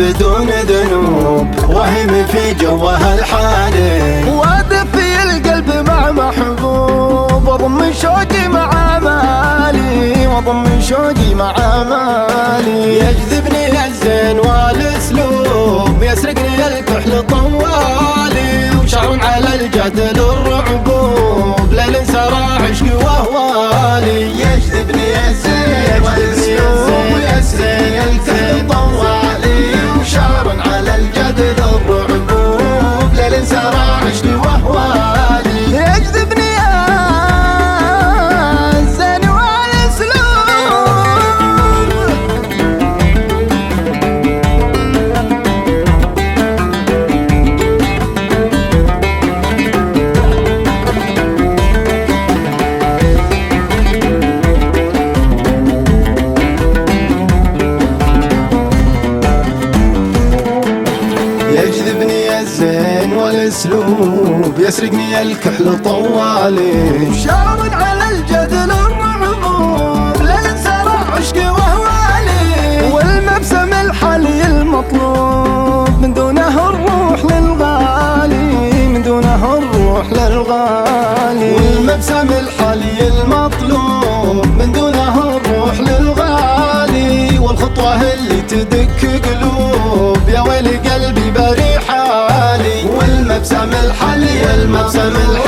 بدون ذنوب، وهم في جوها الحالي، وادفي القلب مع محبوب، واضم شوقي مع مالي، واضم شوقي مع مالي. يجذبني الزين والاسلوب، يسرقني الكحل طوالي، وشعر على الجدل الرعبوب، ليل سرى عشقي وهوالي. يجذبني الزين والاسلوب، يسرقني الكحل طوالي، وشعر على الجدل الرعبوب، ليل سرى عشقي وهوالي. يجذبني الزين والاسلوب، يجذبني الزين والاسلوب، يسرقني الكحل طوالي، شعر على الجدل الرعبوب، ليل سرى عشقي وهوالي. والمبسم الحلي المطلوب، من دونه الروح للغالي، من دونه الروح للغالي. والمبسم الحلي المطلوب، من دونه الروح للغالي. والخطوة اللي تدك قلوب، يا ويلي قلبي بري حالي. والمبسم الحلي، المبسم الحلي